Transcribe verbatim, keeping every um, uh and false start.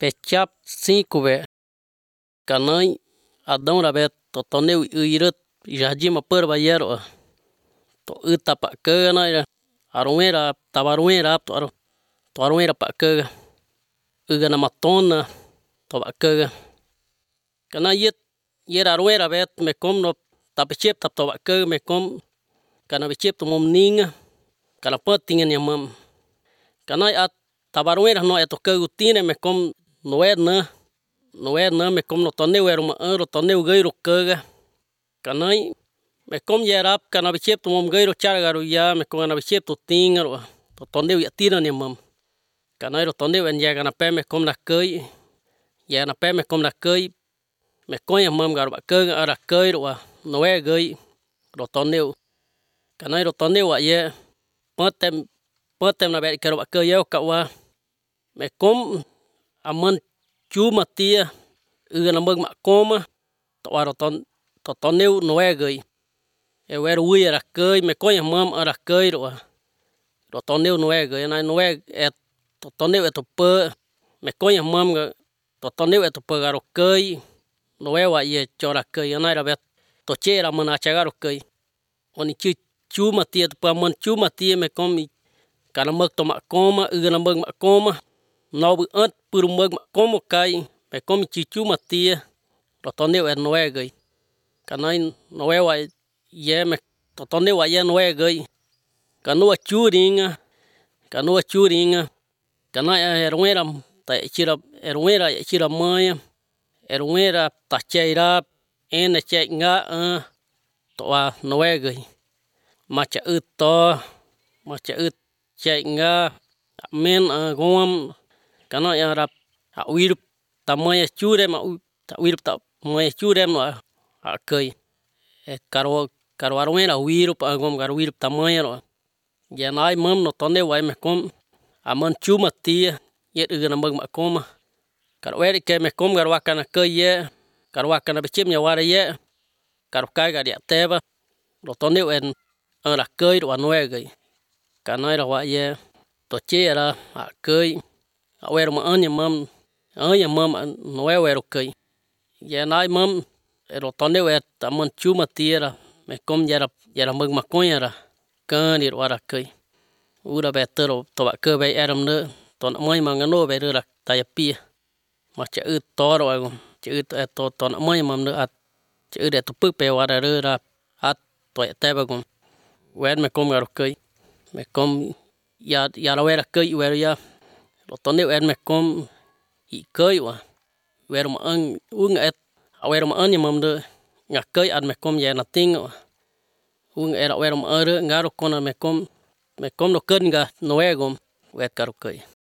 Pechap cinco ve canai Adão rabet totoneu uirut jajima perba yero to utapa kena aruera tabaruera to aro to aruera pa ke ugana matona to ba ke kana yet yera aruera bet me kom no tapechep tap to ba ke me kom kana bechep to mom ninga kana potinga yamam kana at tabaruera no eto ke utine me kom noena noena me kom no toneu ero ma ero toneu geiro ke kanai me kom yerap kana bechep to mom geiro chargaru ya me kom kana bechep to tinga to toneu ya tira ne mam kana ro toneu en ya kana pe me kom na kei ya na pe me kom na kei me konha mam garu ba ke ara kei ro noe gei ro toneu kana ro toneu ye potem potem na be kero ba ke yo ka wa me kom aman cuma tia ugana mag ma koma to aro ton to toneu noe gei e wer ui ara kei me konha mam ara kei ro ro toneu noe gei na noe et to toneu eto pe me konha mam ga to toneu eto pe garo kei noe wa ye chora kei ana ra bet to chera mana chagaro kei oni chi cuma tia to paman cuma tia me kom kana mag to ma koma ugana mag ma koma no bu at pur mag ma komo kai me kom chi cuma tia ro toneu er noe gei kana noe wa ye me to toneu wa ye noe gei kanu churinga kanu churinga kana eruera ta chira eruera chira maya eruera ta cheira ene chenga to wa noe gei macha uto macha ut chenga men gom kana yara a uir tamaya chure ma ta uir ta moe chure ma a kei e karo karo aruera uir pa gom garo uir tamaya ro ya nai mam no toneu wa me kom aman cuma tia ye ugana mag ma koma karo eri ke me kom garo wakana ke ye karo wakana bechim ya wara ye karo kai ga dia teba ro toneu en ara kei ro noe gei kana ra wa ye to chera a kei a wer ma anya mam anya mam noe wer kei ye nai mam ro toneu et aman cuma tiera me kom yara yara mag ma konha ra kani ro ara kei ura betero to ba ke be eram ne to moi manga no be ra ta ya pi macha ut toro che ut to to moi mam ne at che ut to pu pe wara ra at to te ba gum wer me kom garo kei me kom ya ya ra wer kei wer ya ro toneu er me kom i kei wa wer ma an un et a wer ma an mam de nga kei at me kom ya na ting un era wer ma are ngaro kona me kom me kom no ken ga noe gom wet karo kei